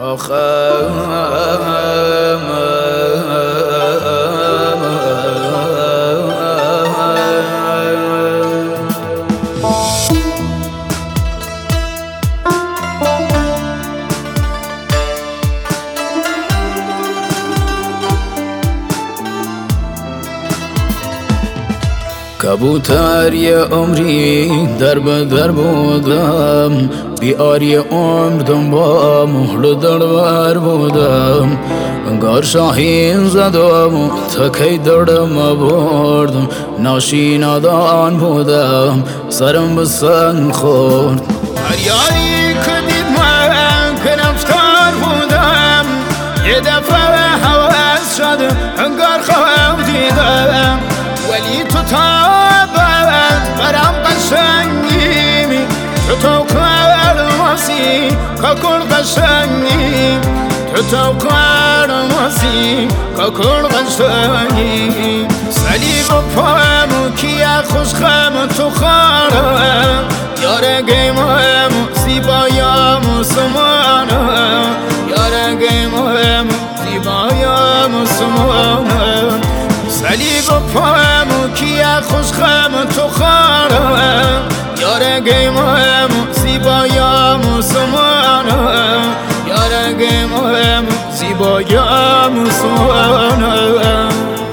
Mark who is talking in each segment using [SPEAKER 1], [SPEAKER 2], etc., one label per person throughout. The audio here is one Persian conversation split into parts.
[SPEAKER 1] کبوتر یه عمری در به در بودم، بیار یه عمر دنبال مهل دلبر بودم. انگار شاهین زدم تا کی دردم بردم، ناشینادان بودم سرم به سنگ خورد.
[SPEAKER 2] هر یاری که دید من که رفتار بودم، یه دفعه حواس شد انگار خواب دیدم. ولی تو تابت برام قشنگی، تو کارماسی کاکل قشنگی، تو کارماسی کاکل قشنگی. صلیب پامو کیا خوشخم تو خانم، یارگی مهم زیبایم سمانم، یارگی مهم زیبایم سمانم. صلیب پامو کیا خوشخم تو خانم، یارگی مهم زیبایم سمانم، یارگی مهم زیبایم سمانم.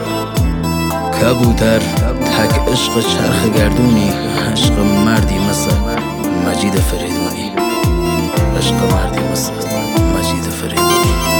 [SPEAKER 1] کبوتر تک عشق چرخ گردونی، عشق مردی مثل مجید فریدونی، عشق مردی مثل مجید فریدونی.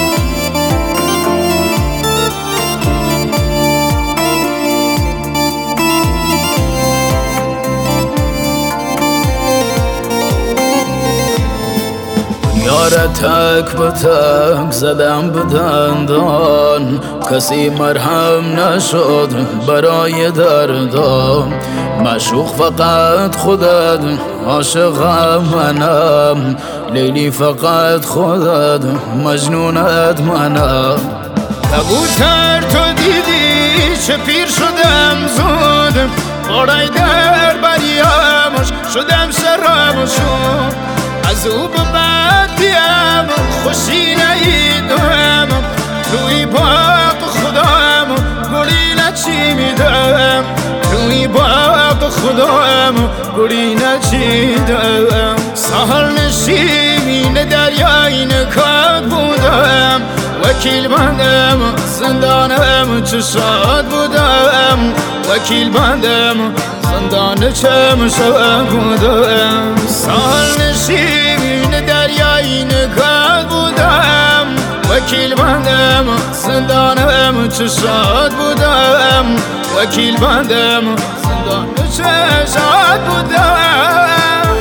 [SPEAKER 1] یاره تک به تک زدم به دندان، کسی مرهم نشد برای دردم. معشوق فقط خودت، عاشقم منم، لیلی فقط خودت، مجنونت منم.
[SPEAKER 2] کبوتر تو دیدی چه پیر شدم زود، بارای در بریامش شدم سرامشون. از او به بعدیم خوشی نیدم، توی باغ خودم گلی نچیدم، توی باغ خودم گلی نچیدم. سهر نشیمین دریای نکات بودم، وکیل بندم زندانم چشاد بودم، وکیل بندم زندان چشاد بودم. سهر نشیمین دریای نکات بودم، وکیل بندم زندانم چشاد بودم، وکیل بندم زندان چشاد بودم.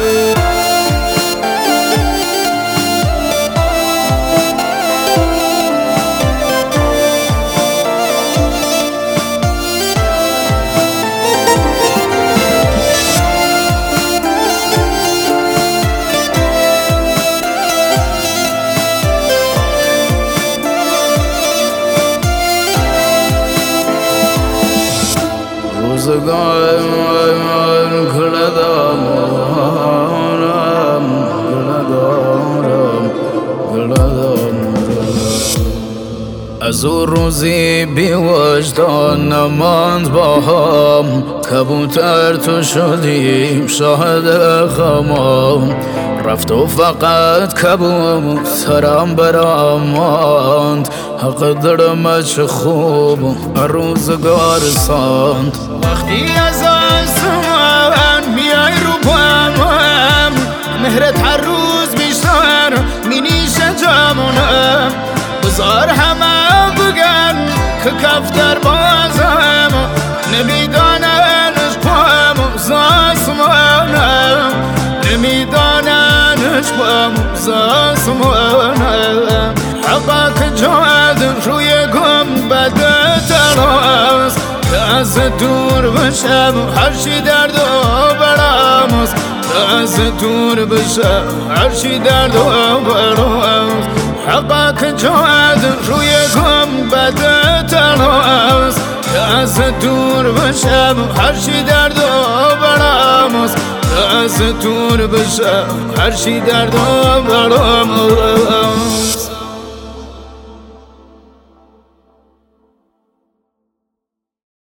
[SPEAKER 1] روزگارم گل دارم. از او روزی بی وجدان نماند با هم، کبوتر تو شدیم شاهد غمام. رفت و فقط کبوترم برام ماند، حق دلم چه خوب روزگار ساند.
[SPEAKER 2] وقتی از آسمان میای رو پامم، مهرت هر روز بیشتر مینیشه جامونم. بذار همه بگن که کفتر بازم، نمیداننش پام زاسمانم، نمیداننش پام زاسمانم. حقا که جاد روی گنبد تراست، که از دور بشم هرچی درد و برامست، که از دور بشم هرچی درد و برامست. حقا که جاد روی گنبد تراست، که از دور بشم هرچی درد و برامست، که از دور بشم هرچی درد و برامست.